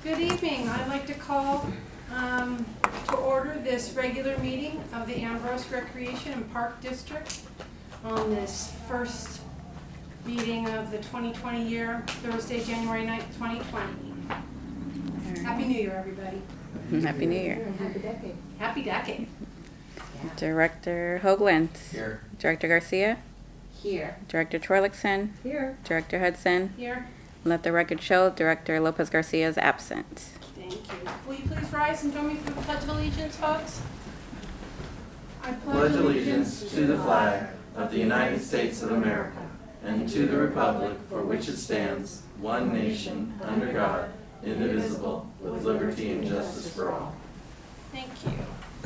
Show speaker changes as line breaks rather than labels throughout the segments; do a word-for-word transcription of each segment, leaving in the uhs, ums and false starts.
Good evening. I'd like to call um, to order this regular meeting of the Ambrose Recreation and Park District on this first meeting of the twenty twenty year, Thursday, January ninth, twenty twenty. Happy New Year, everybody.
Happy New Year.
Happy decade. Happy decade.
Director Hoagland.
Here.
Director Garcia.
Here.
Director Torlakson.
Here.
Director Hudson.
Here.
Let the record show Director Lopez Garcia is absent.
Thank you. Will you please rise and join me for the Pledge of Allegiance, folks? I
Pledge allegiance to the flag of the United States of America and to the republic for which it stands, one nation, under God, indivisible, with liberty and justice for all.
Thank you.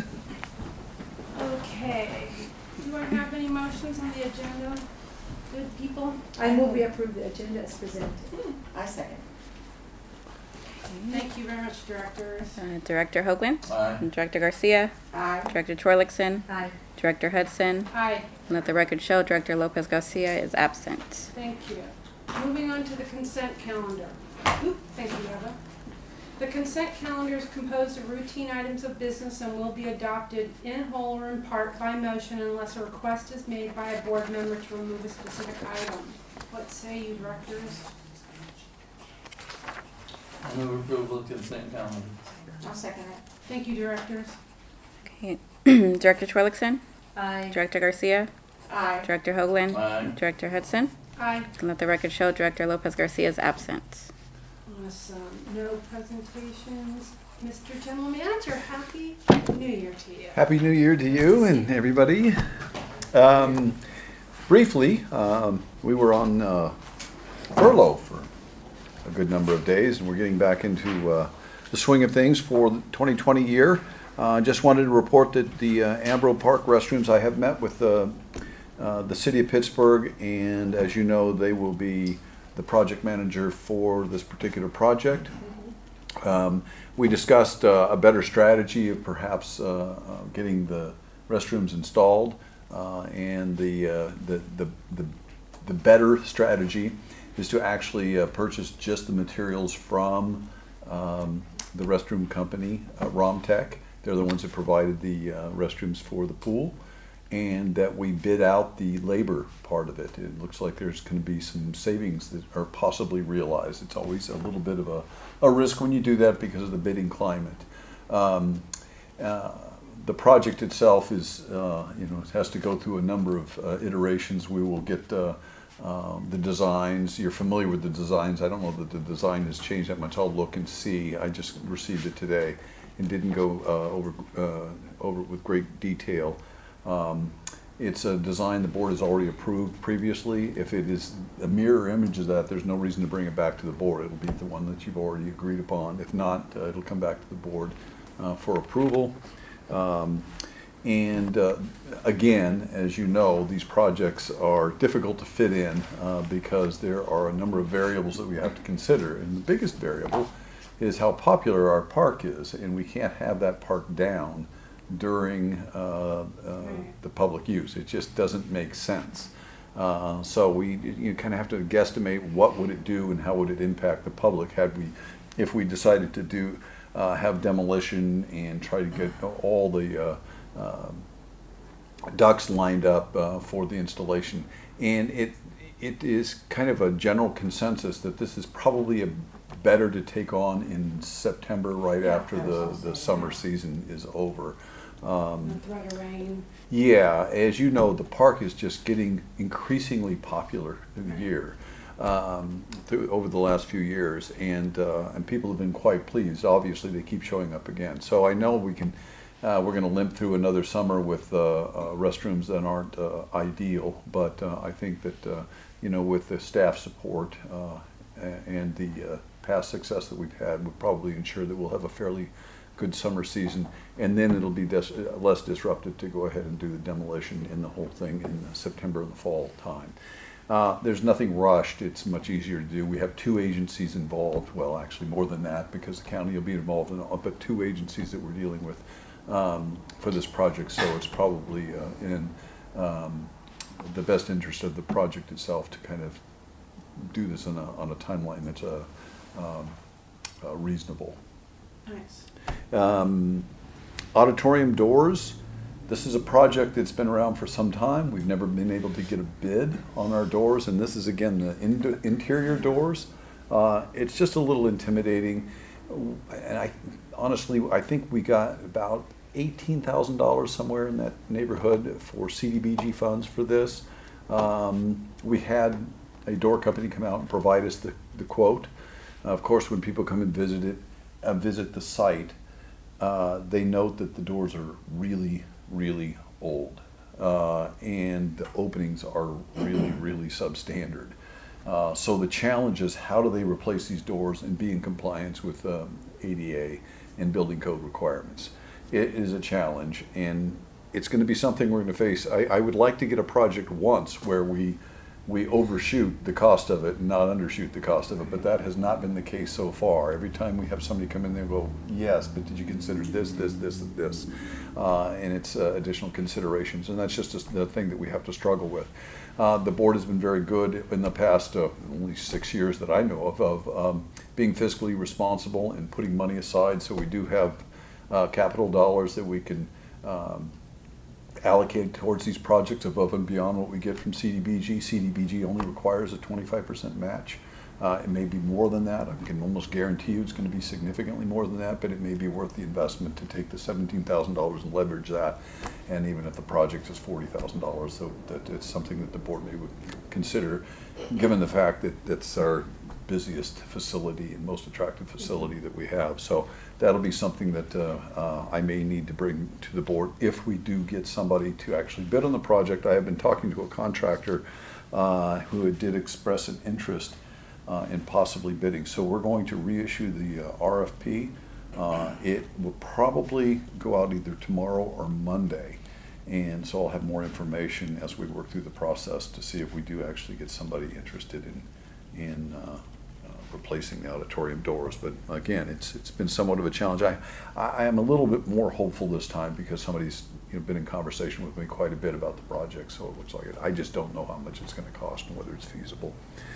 Okay. Do I have any motions on the agenda? Good people?
I move we approve the agenda as presented.
I second.
Thank you very much, directors.
Uh, Director Hoagland.
Aye.
Director Garcia.
Aye.
Director Torlakson.
Aye.
Director Hudson.
Aye.
Let the record show Director Lopez Garcia is absent.
Thank you. Moving on to the consent calendar. Oop, thank you, Eva. The consent calendar is composed of routine items of business and will be adopted in whole or in part by motion unless a request is made by a board member to remove a specific item. What say you, directors?
I move approval of consent calendar.
I'll second it.
Thank you, directors.
Okay. Director Torlakson.
Aye.
Director Garcia.
Aye.
Director Hoagland.
Aye.
Director Hudson.
Aye.
Let the record show Director Lopez Garcia is absent.
Awesome. No presentations. Mister General Manager, Happy New Year to you.
Happy New Year to you and everybody. Um, briefly, um, we were on uh, furlough for a good number of days, and we're getting back into uh, the swing of things for the twenty twenty year. I uh, just wanted to report that the uh, Ambrose Park restrooms, I have met with uh, uh, the City of Pittsburgh, and as you know, they will be the project manager for this particular project. Um, we discussed uh, a better strategy of perhaps uh, uh, getting the restrooms installed, uh, and the, uh, the, the, the, the better strategy is to actually uh, purchase just the materials from um, the restroom company, uh, Romtech. They're the ones that provided the uh, restrooms for the pool, and that we bid out the labor part of it. It looks like there's going to be some savings that are possibly realized. It's always a little bit of a, a risk when you do that because of the bidding climate. Um, uh, the project itself is, uh, you know, it has to go through a number of uh, iterations. We will get uh, um, the designs. You're familiar with the designs. I don't know that the design has changed that much. I'll look and see. I just received it today and didn't go uh, over uh, over it with great detail. Um, it's a design the board has already approved previously. If it is a mirror image of that, there's no reason to bring it back to the board. It'll be the one that you've already agreed upon. If not, uh, it'll come back to the board uh, for approval. Um, and uh, again, as you know, these projects are difficult to fit in uh, because there are a number of variables that we have to consider. And the biggest variable is how popular our park is, and we can't have that park down during uh, uh, the public use. It just doesn't make sense. Uh, so we you kind of have to guesstimate what would it do and how would it impact the public had we, if we decided to do uh, have demolition and try to get all the uh, uh, ducts lined up uh, for the installation. And it it is kind of a general consensus that this is probably a better to take on in September, right
Yeah,
after the, the summer season is over. Um,
The threat of rain.
yeah, as you know, the park is just getting increasingly popular through the year, um, through, over the last few years, and uh, and people have been quite pleased. Obviously, they keep showing up again. So I know we can, uh, we're going to limp through another summer with uh, uh, restrooms that aren't uh, ideal, but uh, I think that uh, you know, with the staff support uh, and the uh, past success that we've had, would probably ensure that we'll have a fairly good summer season, and then it'll be dis less disruptive to go ahead and do the demolition in the whole thing in September and the fall time. Uh, there's nothing rushed. It's much easier to do. We have two agencies involved. Well, actually more than that, because the county will be involved in all, but two agencies that we're dealing with um, for this project. So it's probably uh, in um, the best interest of the project itself to kind of do this on a, on a timeline that's a, um, uh, reasonable.
Nice.
Um, auditorium doors. This is a project that's been around for some time. We've never been able to get a bid on our doors, and this is again the in- interior doors. Uh, it's just a little intimidating, and I honestly I think we got about eighteen thousand dollars somewhere in that neighborhood for C D B G funds for this. Um, we had a door company come out and provide us the, the quote. Uh, of course, when people come and visit it, uh, visit the site, uh, they note that the doors are really, really old, uh, and the openings are really, really substandard. Uh, so the challenge is how do they replace these doors and be in compliance with um, A D A and building code requirements? It is a challenge, and it's going to be something we're going to face. I, I would like to get a project once where we we overshoot the cost of it and not undershoot the cost of it, but that has not been the case so far. Every time we have somebody come in there and go, yes, but did you consider this, this, this, and this? Uh, and it's uh, additional considerations, and that's just a, the thing that we have to struggle with. Uh, the board has been very good in the past uh, only six years that I know of, of um, being fiscally responsible and putting money aside, so we do have uh, capital dollars that we can um, allocate towards these projects above and beyond what we get from C D B G. C D B G only requires a twenty-five percent match. Uh, it may be more than that. I can almost guarantee you it's going to be significantly more than that, but it may be worth the investment to take the seventeen thousand dollars and leverage that. And even if the project is forty thousand dollars, so that it's something that the board may would consider, given the fact that that's our busiest facility and most attractive facility that we have. So that'll be something that uh, uh, I may need to bring to the board if we do get somebody to actually bid on the project. I have been talking to a contractor uh, who did express an interest uh, in possibly bidding. So we're going to reissue the uh, R F P. Uh, it will probably go out either tomorrow or Monday. And so I'll have more information as we work through the process to see if we do actually get somebody interested in in uh, uh, replacing the auditorium doors. But again, it's it's been somewhat of a challenge. I I am a little bit more hopeful this time because somebody's you know, been in conversation with me quite a bit about the project. So it looks like it. I just don't know how much it's going to cost and whether it's feasible.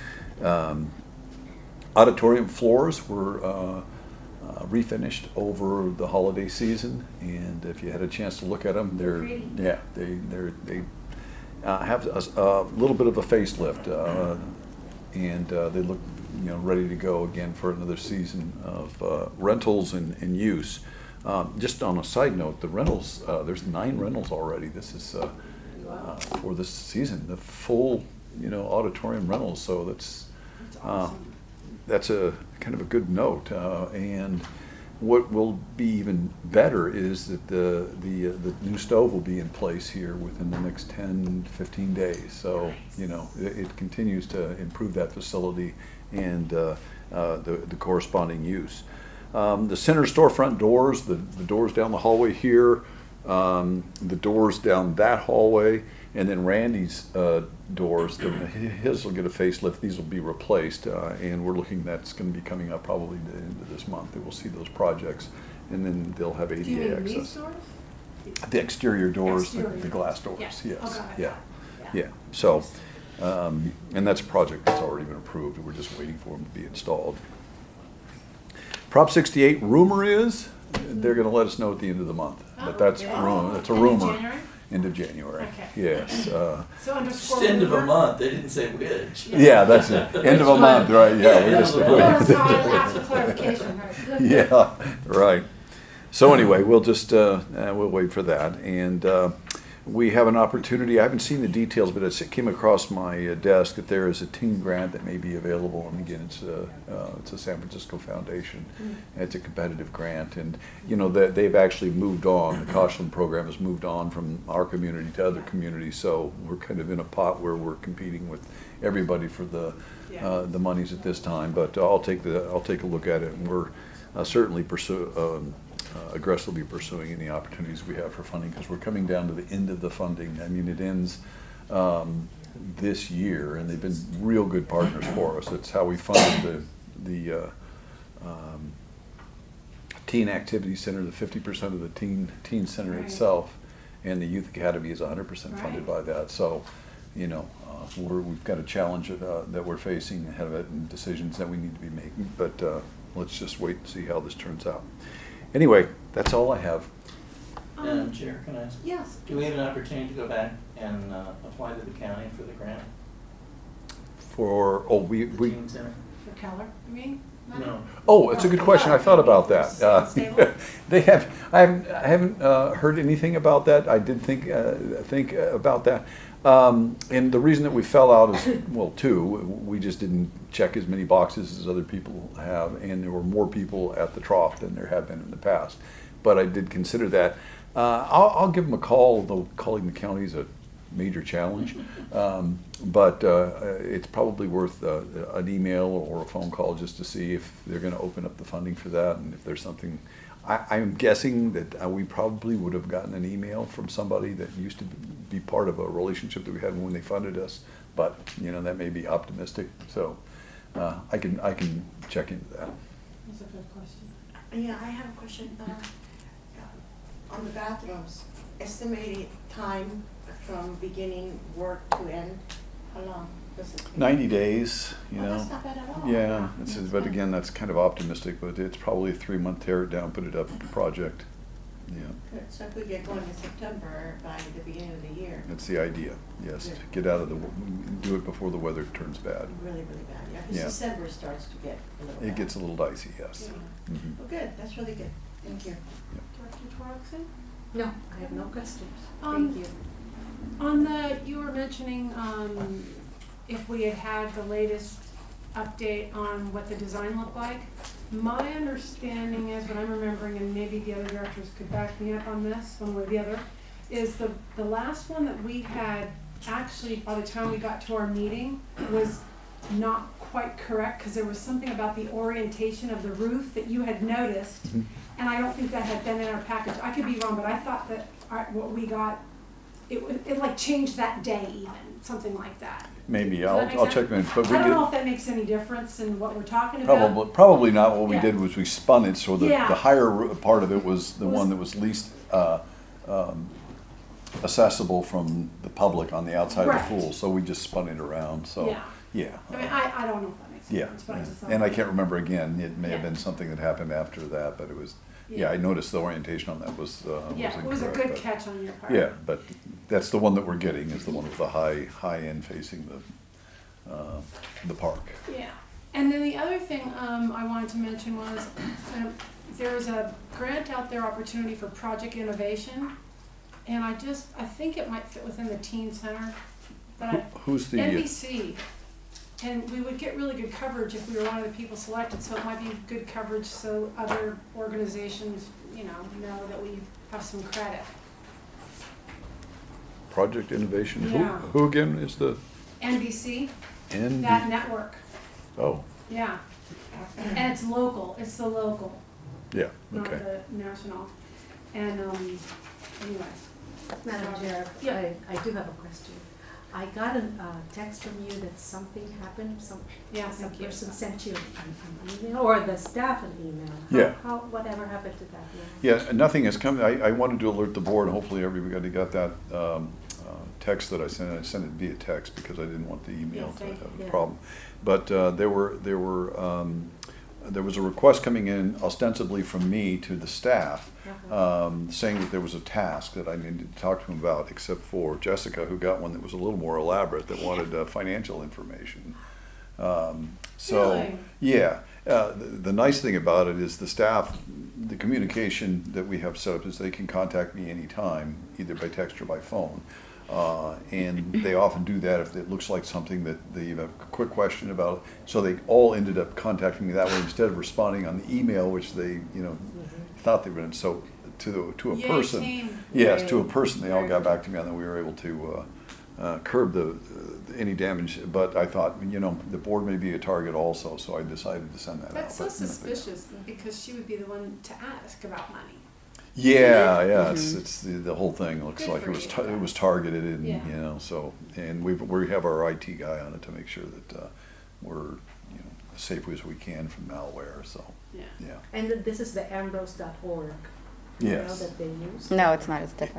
Um, auditorium floors were uh, uh, refinished over the holiday season, and if you had a chance to look at them, they're
Pretty.
yeah they they're, they uh, have a, a little bit of a facelift. Uh, and uh, they look, you know, ready to go again for another season of uh, rentals and, and use. Um, just on a side note, the rentals, uh, there's nine rentals already. This is uh, uh, for this season, the full, you know, auditorium rentals. So that's
That's
uh,
awesome.
that's a kind of a good note. Uh, and what will be even better is that the the uh, the new stove will be in place here within the next ten, fifteen days. So you know it, it continues to improve that facility and uh, uh, the the corresponding use. Um, the center storefront doors, the the doors down the hallway here, um, the doors down that hallway, and then Randy's uh, doors, the, his will get a facelift. These will be replaced, uh, and we're looking that's going to be coming up probably the end of this month. That we'll see those projects, and then they'll have
Do you
A D A
mean these
access.
doors?
The exterior doors, the,
Exterior
the glass doors.
Yeah.
Yes,
Oh, got it.
yeah, yeah. So, um, and that's a project that's already been approved. We're just waiting for them to be installed. Prop sixty-eight. Rumor is they're going to let us know at the end of the month, but that's
Oh,
rumor. That's a
end of
rumor.
January?
End of January.
Okay.
Yes. Uh,
So underscore.
Just end of a
rumor?
month, they didn't say which.
yeah, that's it. End of a month, right? Yeah,
Yeah,
we just.
end of a
Oh,
month.
so I asked for clarification, right?
Yeah, right. So anyway, we'll just, uh, uh, we'll wait for that. And uh, we have an opportunity, I haven't seen the details, but it's- it came across my uh, desk that there is a teen grant that may be available. And again, it's a, uh, it's a San Francisco Foundation. It's a competitive grant. And, you know, that they've actually moved on. The Koshland program has moved on from our community to other communities. So we're kind of in a pot where we're competing with everybody for the, uh, the monies at this time. But I'll take the, I'll take a look at it, and we're uh, certainly pursue, um, uh, aggressively pursuing any opportunities we have for funding, because we're coming down to the end of the funding. I mean, it ends um, this year, and they've been real good partners for us. It's how we funded the the uh, um, Teen Activity Center, the fifty percent of the teen teen center
Right.
itself, and the Youth Academy is one hundred percent funded by
Right.
that. So you know, uh, we're, we've got a challenge uh, that we're facing ahead of it and decisions that we need to be making. But uh, let's just wait and see how this turns out. Anyway, that's all I have.
Madam Chair, can I ask?
Yes.
Do we have an opportunity to go back and uh, apply to the county for the grant?
For, oh, we,
The
we,
teen center?
For Keller, you mean?
No.
oh, it's a good question. I thought about that. Uh,
Stable?
They have, I haven't, I haven't uh, heard anything about that. I did think, uh, think about that. Um, and the reason that we fell out is, well, two, we just didn't check as many boxes as other people have, and there were more people at the trough than there have been in the past. But I did consider that. Uh, I'll, I'll give them a call, though calling the county is a major challenge. Um, but uh, it's probably worth uh, an email or a phone call just to see if they're going to open up the funding for that, and if there's something. I, I'm guessing that uh, we probably would have gotten an email from somebody that used to be part of a relationship that we had when they funded us, but you know, that may be optimistic. So uh, I can I can check into that.
That's a good question.
Yeah, I have a question. Uh, On the bathrooms, estimated time from beginning work to end, how long does it take?
ninety days, you
Oh,
know.
that's not bad at all.
Yeah, it's,
That's
but
good.
again, that's kind of optimistic, but it's probably a three-month tear it down, put it up project. Yeah,
Good. So if we get going in September, by the beginning of the year,
that's the idea, yes,
Good.
to get out of the, do it before the weather turns bad.
really, really bad, yeah, because
Yeah.
December starts to get a little bad.
It gets a little dicey, yes.
Yeah.
Mhm.
Well, good, that's really good, thank you.
Director Torokson?
No, I have no questions.
Um,
Thank you.
On the, you were mentioning, um, if we had had the latest update on what the design looked like. My understanding is, what I'm remembering, and maybe the other directors could back me up on this, one way or the other, is the, the last one that we had, actually, by the time we got to our meeting, was not quite correct, because there was something about the orientation of the roof that you had noticed,
Mhm.
and I don't think that had been in our package. I could be wrong, but I thought that our, what we got, it, would- it like changed that day even, something like that.
Maybe,
Does
I'll,
that make
I'll
sense?
check them, but we
I don't know
did,
if that makes any difference in what we're talking about.
probably, probably not. What we
Yeah.
did was we spun it, so the,
Yeah.
the higher ro- part of it was the
Was-
one that was least, uh, um, accessible from the public on the outside of
Right.
the pool, so we just spun it around, so,
Yeah.
yeah.
I mean, I, I don't know if that makes a
Yeah,
difference, but I just thought.
and I can't remember again, it may have
Yeah.
been something that happened after that, but it was, yeah,
Yeah.
I noticed the orientation on that was, uh, was
Yeah, it was a
incorrect,
good
but-
catch on your part.
Yeah, but that's the one that we're getting, is the one with the high, high end facing the, uh, the park.
Yeah, and then the other thing um, I wanted to mention was, um, there's a grant out there, opportunity for project innovation, and I just, I think it might fit within the teen center, but I,
Who- Who's the,
N B C, and we would get really good coverage if we were one of the people selected, so it might be good coverage so other organizations, you know, know that we have some credit.
Project Innovation, who,
Yeah.
who again is the
N B C,
N?
that network,
Oh,
yeah, and it's local, it's the local.
yeah,
Not
okay.
the national. And, um, anyway.
Madam Chair,
Yeah.
I, I do have a question. I got a uh, text from you that something happened, some,
Yeah,
some
thank you.
person sent you an, an email, or the staff an email. How-
Yeah.
How, whatever happened to that?
Yeah, nothing has come, I, I wanted to alert the board, hopefully everybody got that, um, uh, text that I sent, I sent it via text because I didn't want the email
Yeah,
to
thank
have
you.
a
Yeah.
problem. But, uh, there were, there were, um, there was a request coming in ostensibly from me to the staff,
Uh-huh.
um, saying that there was a task that I needed to talk to him about, except for Jessica, who got one that was a little more elaborate, that wanted uh, financial information. Um, so,
Really?
yeah, uh, the, the nice thing about it is the staff, the communication that we have set up is they can contact me anytime, either by text or by phone. Uh, and they often do that if it looks like something that they have a quick question about. So they all ended up contacting me that way instead of responding on the email, which they, you know, thought they were in. So to the, to a
Yay,
person,
team.
yes, to a
Yay.
person, they all
Very
got
good.
back to me, and then we were able to uh, uh, curb the, uh, any damage. But I thought, you know, the board may be a target also, so I decided to send that out.
That's so
But, you know, they-
suspicious, because she would be the one to ask about money.
Yeah, yeah, it's, it's, the, the whole thing looks
Good
like
for
it was,
you.
ta- it was targeted and,
Yeah.
you know, so, and we, we have our I T guy on it to make sure that, uh, we're, you know, as safe as we can from malware, so,
Yeah.
yeah.
And th- this is the ambrose dot org. You know,
Yes.
that they use?
No, it's not, it's different.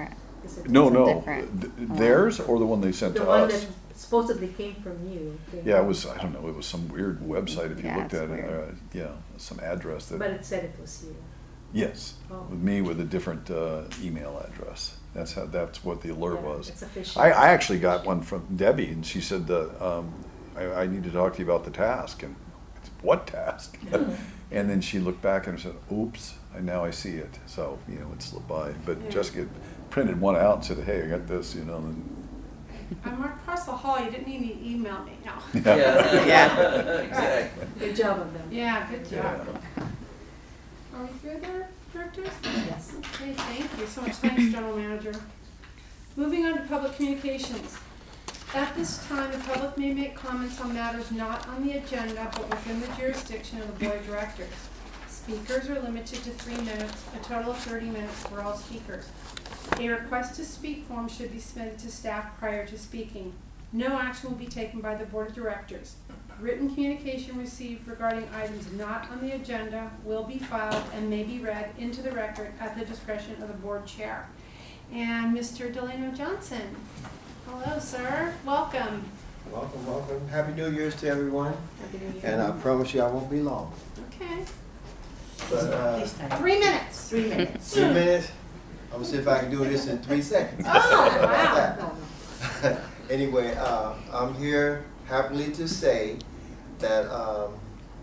Is it-
No,
It's a
no,
different
th-
one.
theirs or the one they sent
The
to
one
us?
that supposedly came from you. came
Yeah, it
from-
was, I don't know, it was some weird website if you
Yeah,
looked
it's
at it,
weird.
uh, yeah, some address
But
that,
it said it was you.
yes,
Oh.
with me with a different uh, email address. That's how, that's what the alert
Yeah,
was.
It's official.
I, I actually got one from Debbie, and she said, uh, um, I, I need to talk to you about the task, and, it's, what task? And then she looked back and said, oops, and now I see it, so, you know, it slipped by. But
Yeah.
Jessica printed one out and said, hey, I got this, you know, and.
I marked parcel hall, you didn't need to email me, no.
Yeah.
Yeah.
Exactly.
Good job of them.
Yeah, good job.
Yeah.
Are we through there, directors?
Yes.
Okay, thank you so much. Thanks, General Manager. Moving on to public communications. At this time, the public may make comments on matters not on the agenda but within the jurisdiction of the Board of Directors. Speakers are limited to three minutes, a total of thirty minutes for all speakers. A request to speak form should be submitted to staff prior to speaking. No action will be taken by the Board of Directors. Written communication received regarding items not on the agenda will be filed and may be read into the record at the discretion of the board chair. And Mister Delano Johnson. Hello, sir. Welcome.
Welcome, welcome. Happy New Year's to everyone.
Happy New Year.
And I promise you I won't be long.
Okay.
But uh,
Please start.
Three minutes.
Three minutes.
three minutes, I'm gonna see if I can do this in three seconds.
Oh,
How about
wow.
that?
No, no.
Anyway, uh, I'm here happily to say that um,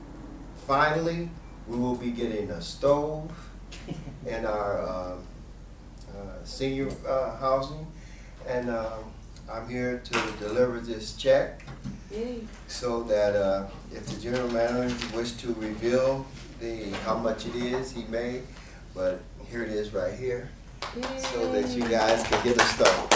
finally we will be getting a stove in our uh, uh, senior uh, housing. And um, I'm here to deliver this check
Yay.
so that uh, if the general manager wish to reveal the, how much it is he made, but here it is right here, so that you guys can get a stove.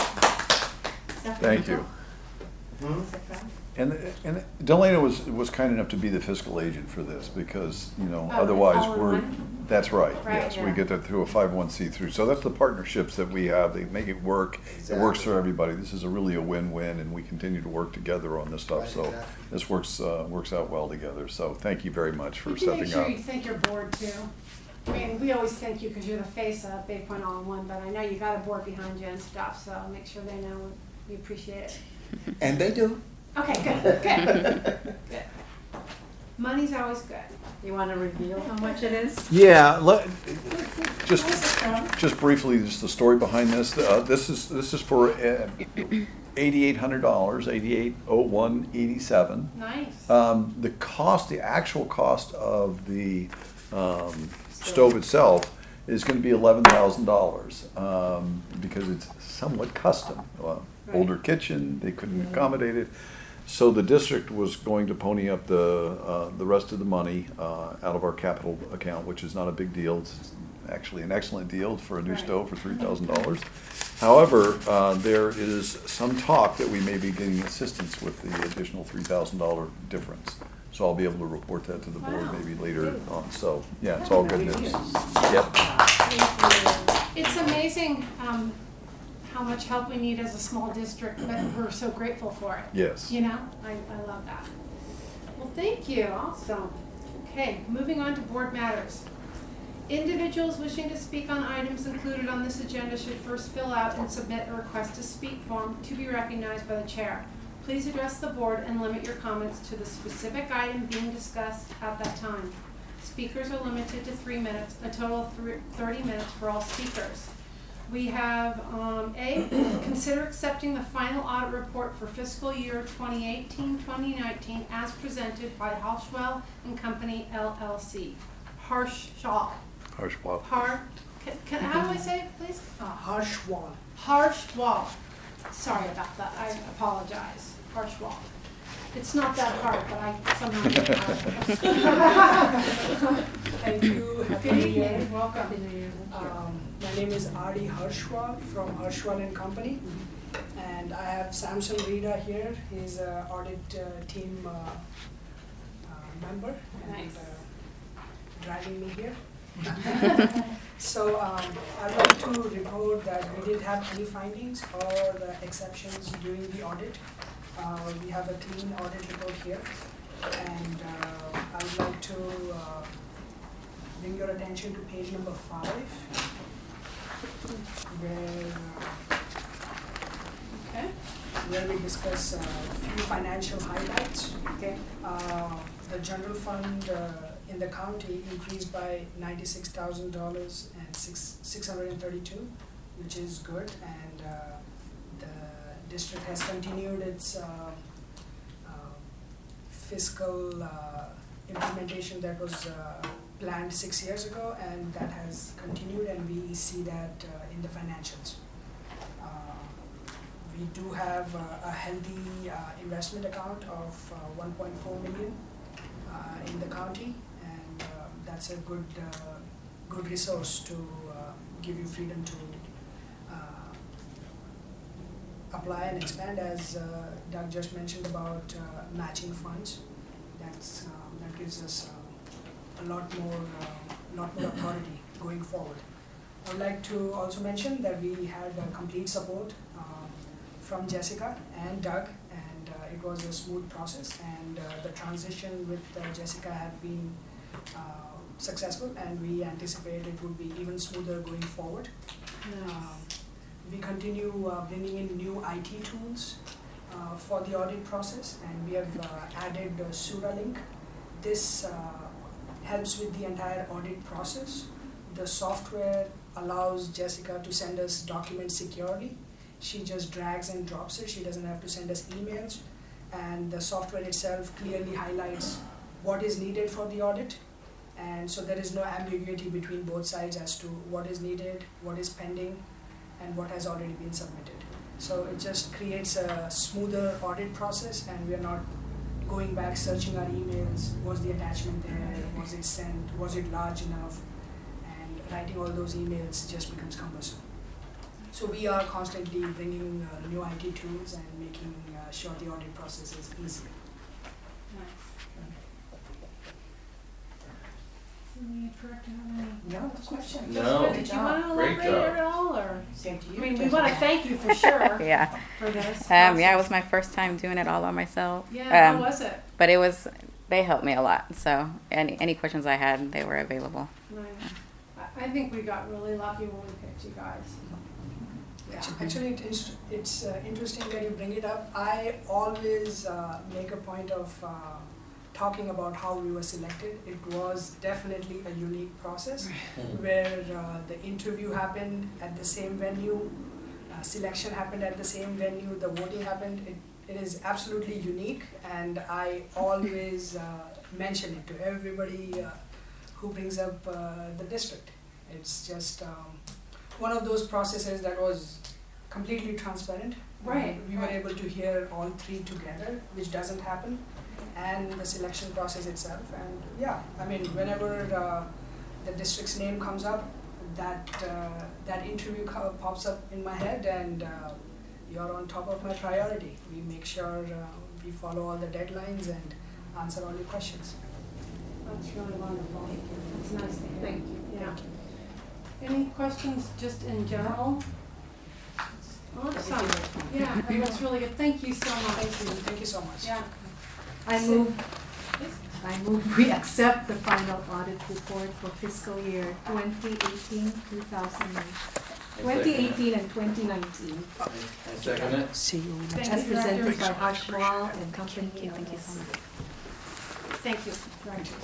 Thank you.
Hmm?
And, and Delana was, was kind enough to be the fiscal agent for this because, you know,
Oh,
otherwise
all in
we're,
one?
that's right,
Right,
yes. We
yeah.
get that through a five oh one c three. So that's the partnerships that we have. They make it work. It works for
Exactly.
everybody. This is a really a win-win and we continue to work together on this stuff.
Right,
So
exactly.
this works, uh, works out well together. So thank you very much for
You can make
stepping
sure
up.
you thank your board too. I mean, we always thank you because you're the face of Bay Point All-in-One, but I know you got a board behind you and stuff, so make sure they know we appreciate it.
And they do.
Okay, good, good, good. Money's always good.
You want to reveal how much it is?
Yeah, let, just,
Where's this from?
just briefly, just the story behind this. Uh, this is, this is for uh, eighty-eight hundred dollars, eighty-eight oh one eighty-seven.
Nice.
Um, the cost, the actual cost of the, um, stove itself is gonna be eleven thousand dollars, um, because it's somewhat custom. Uh,
Right.
Older kitchen, they couldn't accommodate it. So the district was going to pony up the, uh, the rest of the money, uh, out of our capital account, which is not a big deal. It's actually an excellent deal for a new
Right.
stove for three thousand dollars. However, uh, there is some talk that we may be getting assistance with the additional three thousand dollar difference. So I'll be able to report that to the board
Wow.
maybe later on. So, yeah, it's all good news. Yep.
It's amazing, um, how much help we need as a small district, but we're so grateful for it.
Yes.
You know, I, I love that. Well, thank you, awesome. Okay, moving on to board matters. Individuals wishing to speak on items included on this agenda should first fill out and submit a request to speak form to be recognized by the chair. Please address the board and limit your comments to the specific item being discussed at that time. Speakers are limited to three minutes, a total of three- thirty minutes for all speakers. We have, um, A, consider accepting the final audit report for fiscal year twenty eighteen twenty nineteen as presented by Harshwell and Company L L C. Harshwell.
Harshwell.
Har, can, can, how do I say it, please?
Uh, Harshwal.
Harshwell. Sorry about that, I apologize. Harshwell. It's not that hard, but I somehow get it hard.
Thank you. Happy
Good
New Year.
evening, welcome.
Happy New Year.
Um, my name is Adi Harshwal from Harshwal and Company, and I have Samson Rita here. He's an audit uh, team uh, uh, member and
Nice.
uh, driving me here. So um, I'd like to report that we didn't have any findings or the exceptions during the audit. Uh, we have a clean audit report here, and uh, I would like to uh, bring your attention to page number five, where uh,
Okay.
where we discuss a few financial highlights.
Okay.
Uh, The general fund uh, in the county increased by ninety-six thousand dollars and six six hundred and thirty-two, which is good, and uh, the district has continued its uh, uh, fiscal uh, implementation that was uh, planned six years ago, and that has continued, and we see that uh, in the financials. Uh, We do have uh, a healthy uh, investment account of uh, one point four million uh, in the county, and uh, that's a good uh, good resource to uh, give you freedom to uh, apply and expand, as uh, Doug just mentioned about uh, matching funds. That's um, that gives us uh, a lot more uh, lot more authority going forward. I would like to also mention that we had uh, complete support um, from Jessica and Doug, and uh, it was a smooth process, and uh, the transition with uh, Jessica had been uh, successful, and we anticipate it would be even smoother going forward. Um, we continue uh, bringing in new I T tools uh, for the audit process, and we have uh, added uh, SuraLink. This uh, helps with the entire audit process. The software allows Jessica to send us documents securely. She just drags and drops it. She doesn't have to send us emails. And the software itself clearly highlights what is needed for the audit. And so there is no ambiguity between both sides as to what is needed, what is pending, and what has already been submitted. So it just creates a smoother audit process, and we are not going back searching our emails. Was the attachment there? Was it sent? Was it large enough? And writing all those emails just becomes cumbersome. So we are constantly bringing uh, new I T tools and making uh, sure the audit process is easy.
No questions.
No.
Did you want to
Great
elaborate
job.
at all, or?
Same to
I
you.
mean, we want to thank you for sure
Yeah.
for this.
Um, yeah, it was
process.
my first time doing it all by myself.
Yeah,
Um,
how was it?
But it was, they helped me a lot. So any, any questions I had, they were available.
Nice. I- I think we got really lucky when we picked you guys.
Actu- Actually, it is, it's uh, interesting that you bring it up. I always uh, make a point of uh, talking about how we were selected. It was definitely a unique process where uh, the interview happened at the same venue, uh, selection happened at the same venue, the voting happened. It, it is absolutely unique, and I always uh, mention it to everybody uh, who brings up uh, the district. It's just um, one of those processes that was completely transparent.
Right,
We were
right.
able to hear all three together, which doesn't happen, and the selection process itself. And yeah, I mean, whenever uh, the district's name comes up, that uh, that interview co- pops up in my head, and uh, you're on top of my priority. We make sure uh, we follow all the deadlines and answer all your questions.
That's really wonderful. It's nice to hear.
Thank you.
Yeah. Any questions just in general? Awesome. Yeah, that looks really good. Thank you so much.
Thank you. Thank you so much.
Yeah.
I move, I move we accept the final audit report for fiscal year twenty eighteen, two thousand twenty eighteen and twenty nineteen,
I second it.
Thank
as
you, Director.
presented by Ashwal and Company.
Thank you, thank you so much.
Thank you, Director.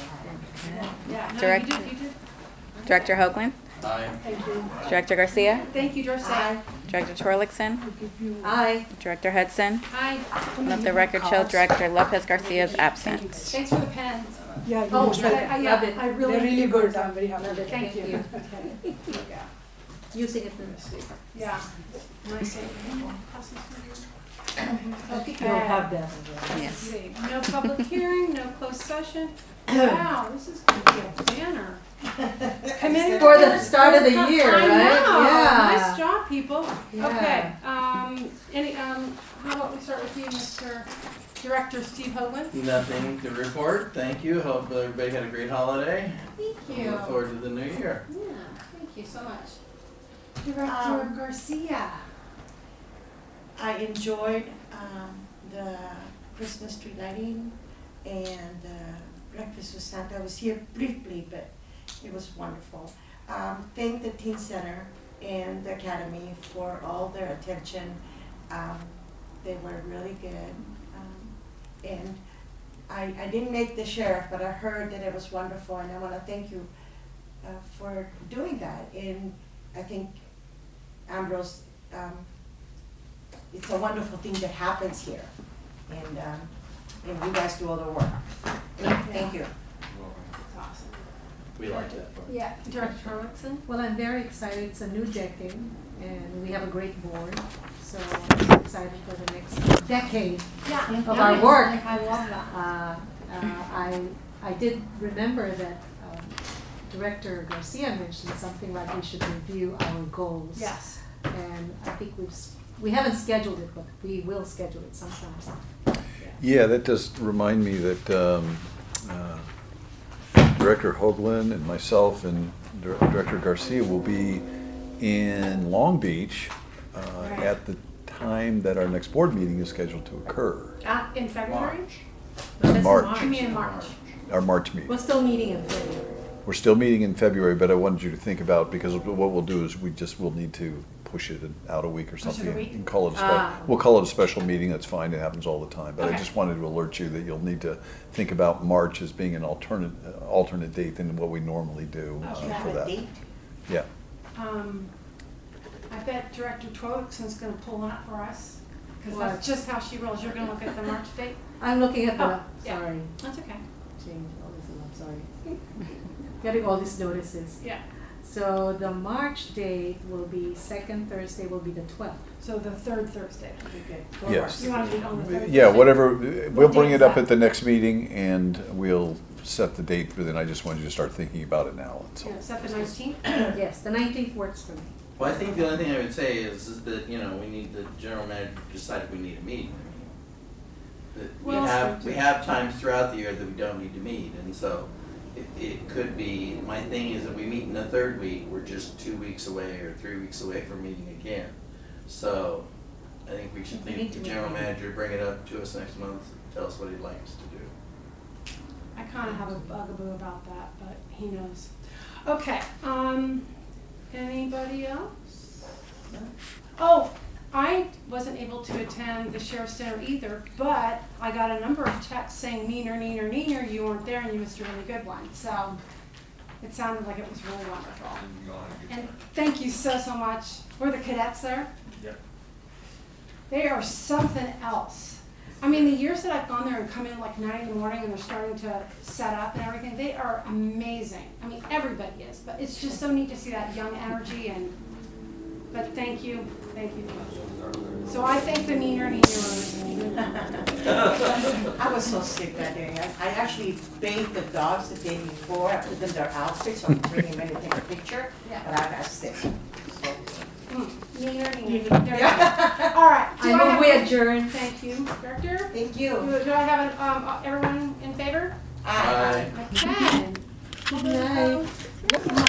Yeah, no,
Director.
you did, you did.
Director Hoagland,
Aye.
Thank you.
Director Garcia,
Thank you, Dorcet.
Director Torlakson,
Aye.
Director Hudson.
Hi.
Let the record show Director Lopez Garcia is absent.
Thanks for the pens.
Yeah, you
Oh,
most
I,
welcome.
I, yeah,
Love it.
I really.
They're really good. I'm very happy.
Love it.
Thank
Thank
you.
you.
Yeah.
Using it for this week.
Yeah. Nice. Okay.
You'll have that.
Yes.
See, no public hearing, no closed session. Wow, this is gonna be a banner. Committee
For the
reports,
start of the
I
year,
know.
right? Yeah.
Nice job, people.
Yeah.
Okay, um, any, um, how about we start with you, Mister Director Steve Hoagland?
Nothing to report. Thank you. Hope everybody had a great holiday.
Thank
We Look forward to the new year.
Yeah, thank you so much. Director
Um,
Garcia.
I enjoyed um, the Christmas tree lighting and the breakfast with Santa. I was here briefly, but it was wonderful. Um, thank the Teen Center and the Academy for all their attention Um, they were really good. Um, and I, I didn't make the sheriff, but I heard that it was wonderful, and I want to thank you uh, for doing that. And I think, Ambrose, um, it's a wonderful thing that happens here. And, um, and you guys do all the work. Thank you.
Awesome.
We like that part.
Yeah.
Director Torlakson?
Well, I'm very excited. It's a new decade, and we have a great board. So I'm excited for the next decade
Yeah.
of our work.
I love that.
Uh, uh, I, I did remember that um, Director Garcia mentioned something like we should review our goals.
Yes.
And I think we've, s- we haven't scheduled it, but we will schedule it sometime.
Yeah, that does remind me that um, uh, Director Hoagland and myself and Dir- Director Garcia will be in Long Beach uh,
Right.
at the time that our next board meeting is scheduled to occur,
Uh, in February?
That's in
March.
You mean in March?
our March meeting.
We're still meeting in February.
We're still meeting in February, but I wanted you to think about, because what we'll do is we just will need to push it out a week or
Push it a
something.
week?
And call it a
Ah.
special, we'll call it a special meeting, that's fine, it happens all the time. But I
Okay.
just wanted to alert you that you'll need to think about March as being an alternate, uh, alternate date than what we normally do uh,
Do you
for
have a
that.
date?
Yeah.
Um, I bet Director Torlakson's gonna pull one up for us, because
What?
that's just how she rolls. You're gonna look at the March date?
I'm looking at the,
Oh, yeah.
sorry,
That's okay.
change all this, I'm sorry. Getting all these notices.
Yeah.
So the March date will be, second Thursday will be the twelfth.
So the third Thursday.
Okay.
Yes.
You wanna do it on the third?
Yeah,
Thursday?
whatever, we'll
What
bring
date
it
is
up
that?
at the next meeting and we'll set the date for then. I just wanted you to start thinking about it now, that's all.
Yeah, is that the nineteenth?
Yes, the nineteenth works for me.
Well, I think the only thing I would say is, is that, you know, we need the general manager to decide if we need a meeting. That we
Well,
have,
so-
we have times throughout the year that we don't need to meet, and so it, it could be, my thing is if we meet in the third week, we're just two weeks away or three weeks away from meeting again. So I think we should
We need
think
to
the
meet
general
again.
manager, bring it up to us next month, tell us what he'd like us to do.
I kinda have a bugaboo about that, but he knows. Okay, um, anybody else? Oh, I wasn't able to attend the Sheriff's Dinner either, but I got a number of texts saying neener, neener, neener, you weren't there and you missed a really good one, so it sounded like it was really wonderful. And thank you so, so much. Were the cadets there?
Yep.
They are something else. I mean, the years that I've gone there and come in like nine in the morning and they're starting to set up and everything, they are amazing. I mean, everybody is, but it's just so neat to see that young energy and, but thank you, thank you. So I thank the neener, neener.
I was so sick that day. I, I actually bathed the dogs the day before. I put them in their outfits, so I'm bringing them in to take a picture,
Yeah.
but I got sick. So,
Mm, Neener, neener. There you go. All right. Do
I move
have
we
a-
adjourn.
Thank you, Director.
Thank
Do
you.
do I have, an, um, uh, everyone in favor?
Aye.
Bye.
Okay.
Good night.